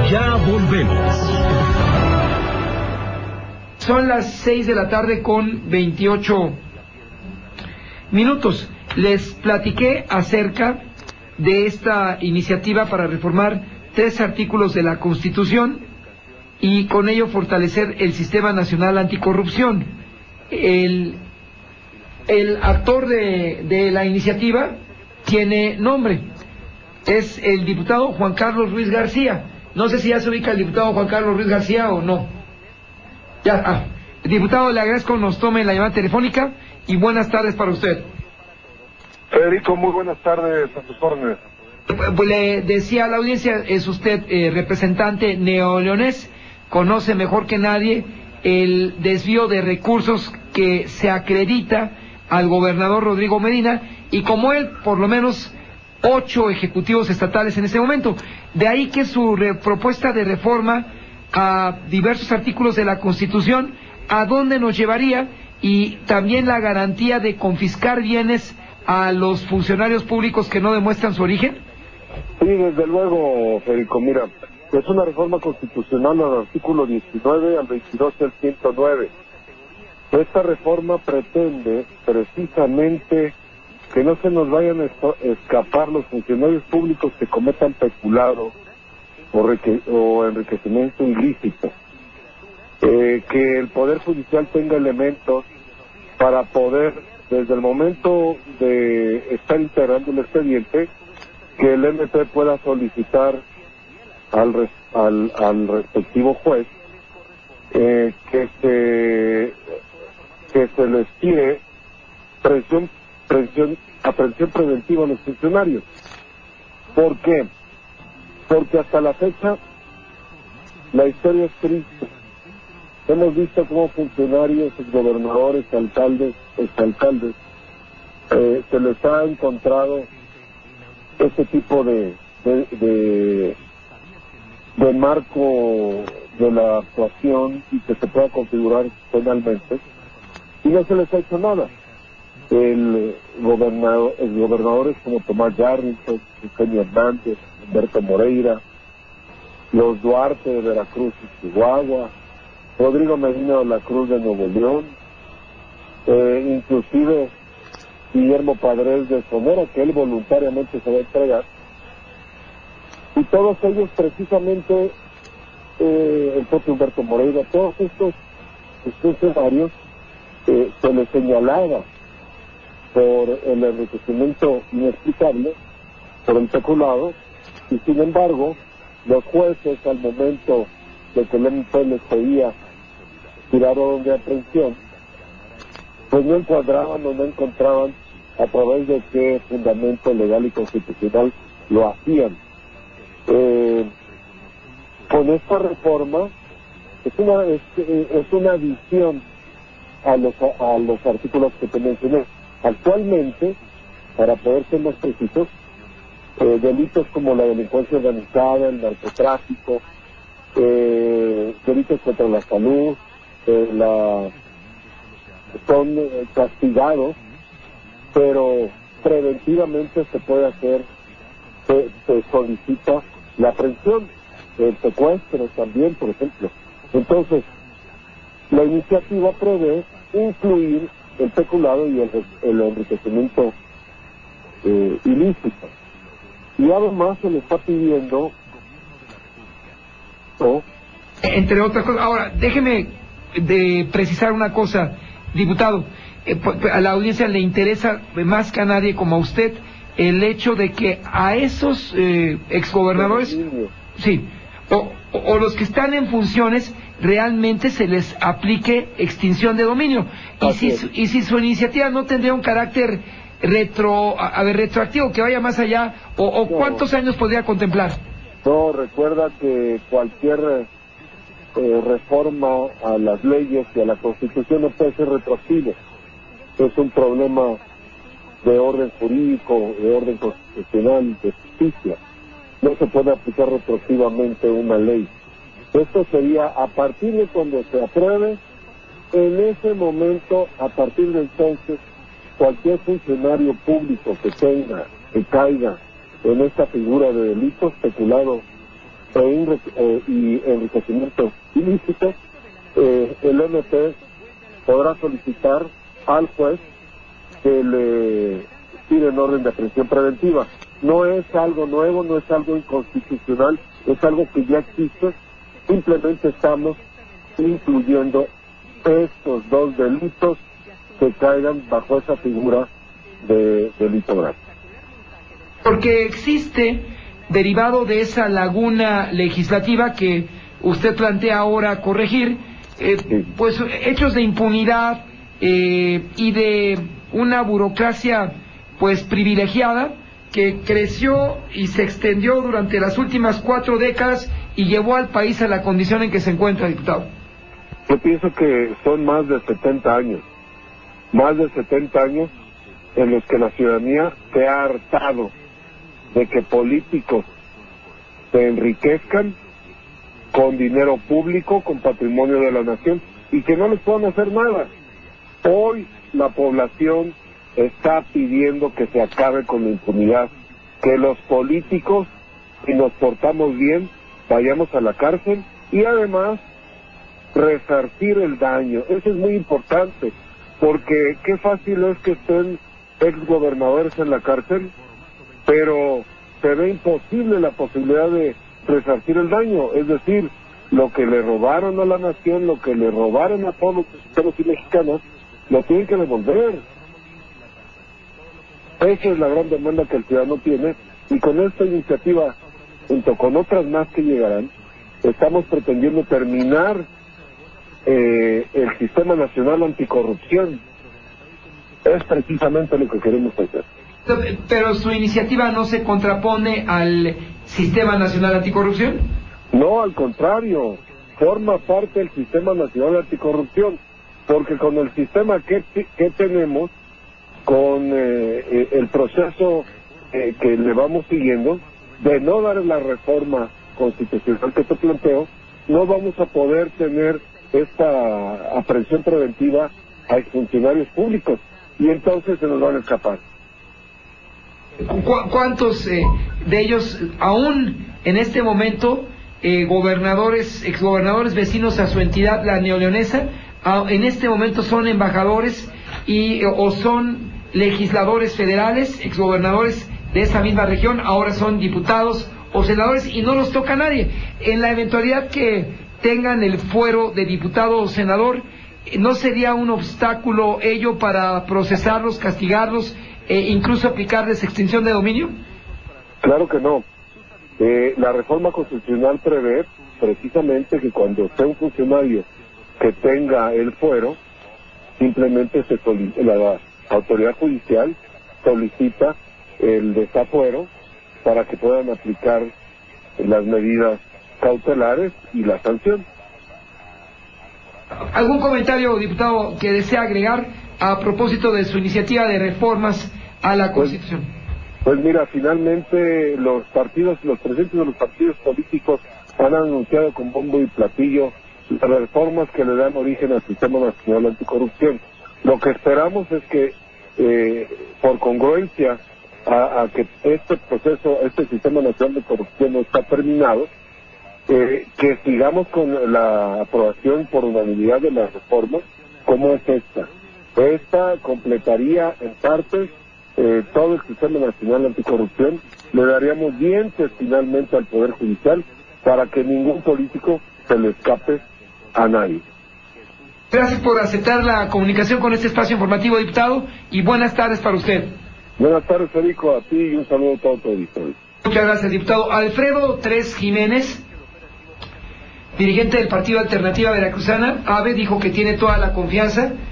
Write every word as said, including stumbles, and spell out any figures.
Ya volvemos. Son las seis de la tarde con veintiocho minutos. Les platiqué acerca de esta iniciativa para reformar tres artículos de la Constitución y con ello fortalecer el Sistema Nacional Anticorrupción. El, el actor de, de la iniciativa tiene nombre, es el diputado Juan Carlos Ruiz García. No sé si ya se ubica el diputado Juan Carlos Ruiz García o no. Ya, ah, diputado, le agradezco nos tome la llamada telefónica y buenas tardes para usted. Federico, muy buenas tardes, a tus órdenes. Pues le decía a la audiencia, es usted eh, representante neoleonés, conoce mejor que nadie el desvío de recursos que se acredita al gobernador Rodrigo Medina y como él, por lo menos ocho ejecutivos estatales en este momento. De ahí que su re- propuesta de reforma a diversos artículos de la Constitución, ¿a dónde nos llevaría? Y también la garantía de confiscar bienes a los funcionarios públicos que no demuestran su origen. Sí, desde luego, Federico, mira, es una reforma constitucional al artículo diecinueve, al veintidós y al ciento nueve. Esta reforma pretende precisamente que no se nos vayan a esto- escapar los funcionarios públicos que cometan peculado o, reque- o enriquecimiento ilícito, eh, que el Poder Judicial tenga elementos para poder, desde el momento de estar integrando el expediente, que el M P pueda solicitar al, res- al, al respectivo juez eh, que se que se les tire presión, presión, aprehensión preventiva a los funcionarios. ¿Por qué? Porque hasta la fecha la historia es triste. Hemos visto cómo funcionarios, gobernadores, alcaldes, exalcaldes, eh, se les ha encontrado este tipo de, de, de, de marco de la actuación y que se pueda configurar penalmente, y no se les ha hecho nada. El gobernador, el gobernadores como Tomás Yarrington, Eugenio Hernández, Humberto Moreira, los Duarte de Veracruz y Chihuahua, Rodrigo Medina de la Cruz de Nuevo León, eh, inclusive Guillermo Padres de Sonora, que él voluntariamente se va a entregar, y todos ellos precisamente, eh, el propio Humberto Moreira, todos estos funcionarios eh, se les señalaba por el enriquecimiento inexplicable, por el peculado, y sin embargo, los jueces al momento de que el M P les pedía tirar orden de aprehensión, pues no encuadraban o no encontraban a través de qué fundamento legal y constitucional lo hacían. Eh, con esta reforma es una es, es una adición a los a los artículos que te mencioné. Actualmente, para poder ser más precisos, eh, delitos como la delincuencia organizada, el narcotráfico, eh, delitos contra la salud, eh, la son eh, castigados, pero preventivamente se puede hacer, se, se solicita la aprehensión, el secuestro también, por ejemplo. Entonces, la iniciativa prevé incluir el peculado y el, el enriquecimiento eh, ilícito. Y además se le está pidiendo, ¿no?, entre otras cosas. Ahora, déjeme de precisar una cosa, diputado. Eh, a la audiencia le interesa más que a nadie como a usted el hecho de que a esos eh, exgobernadores, sí, o, o, o los que están en funciones, realmente se les aplique extinción de dominio. Y si, su, y si su iniciativa no tendría un carácter retro, a, a ver, retroactivo, que vaya más allá, o, o no, ¿cuántos años podría contemplar? No, recuerda que cualquier eh, reforma a las leyes y a la Constitución no puede ser retroactivo. Es un problema de orden jurídico, de orden constitucional, de justicia. No se puede aplicar retroactivamente una ley. Esto sería a partir de cuando se apruebe, en ese momento, a partir de entonces, cualquier funcionario público que tenga, que caiga en esta figura de delito, peculado e enri- eh, y enriquecimiento ilícito, eh, el M P podrá solicitar al juez que le piden orden de aprehensión preventiva. No es algo nuevo, no es algo inconstitucional, es algo que ya existe, simplemente estamos incluyendo estos dos delitos que caigan bajo esa figura de delito grave. Porque existe, derivado de esa laguna legislativa que usted plantea ahora corregir, eh, Sí. pues hechos de impunidad eh, y de una burocracia pues privilegiada que creció y se extendió durante las últimas cuatro décadas y llevó al país a la condición en que se encuentra, diputado. Yo pienso que son más de setenta años, más de setenta años en los que la ciudadanía se ha hartado de que políticos se enriquezcan con dinero público, con patrimonio de la nación, y que no les puedan hacer nada. Hoy la población está pidiendo que se acabe con la impunidad, que los políticos, si nos portamos bien, vayamos a la cárcel y además resarcir el daño. Eso es muy importante, porque qué fácil es que estén exgobernadores en la cárcel, pero se ve imposible la posibilidad de resarcir el daño, es decir, lo que le robaron a la nación, lo que le robaron a todos los mexicanos y mexicanas, lo tienen que devolver. Esa es la gran demanda que el ciudadano tiene, y con esta iniciativa, junto con otras más que llegarán, estamos pretendiendo terminar eh, el Sistema Nacional Anticorrupción. Es precisamente lo que queremos hacer. Pero su iniciativa no se contrapone al Sistema Nacional Anticorrupción. No, al contrario, forma parte del Sistema Nacional Anticorrupción, porque con el sistema que, que tenemos, con eh, el proceso eh, que le vamos siguiendo, de no dar la reforma constitucional que te planteo, no vamos a poder tener esta aprehensión preventiva a exfuncionarios públicos, y entonces se nos van a escapar. ¿Cu ¿Cuántos eh, de ellos, aún en este momento, eh, gobernadores, exgobernadores vecinos a su entidad, la neoleonesa, a, en este momento son embajadores y o son legisladores federales, exgobernadores de esa misma región, ahora son diputados o senadores y no los toca a nadie? En la eventualidad que tengan el fuero de diputado o senador, ¿no sería un obstáculo ello para procesarlos, castigarlos, e incluso aplicarles extinción de dominio? Claro que no. Eh, la reforma constitucional prevé precisamente que cuando sea un funcionario que tenga el fuero, simplemente se la autoridad judicial solicita el desafuero para que puedan aplicar las medidas cautelares y la sanción. ¿Algún comentario, diputado, que desea agregar a propósito de su iniciativa de reformas a la Constitución? Pues, pues mira, finalmente los partidos, los presidentes de los partidos políticos han anunciado con bombo y platillo las reformas que le dan origen al Sistema Nacional Anticorrupción. Lo que esperamos es que, eh, por congruencia a, a que este proceso, este Sistema Nacional de Corrupción no está terminado, eh, que sigamos con la aprobación por unanimidad de las reformas, como es esta. Esta completaría en parte eh, todo el Sistema Nacional Anticorrupción, le daríamos dientes finalmente al Poder Judicial para que ningún político se le escape a nadie. Gracias por aceptar la comunicación con este espacio informativo, diputado, y buenas tardes para usted. Buenas tardes, Federico, a ti y un saludo a todo tu auditorio. Muchas gracias, diputado. Alfredo Tres Jiménez, dirigente del Partido Alternativa Veracruzana, AVE, dijo que tiene toda la confianza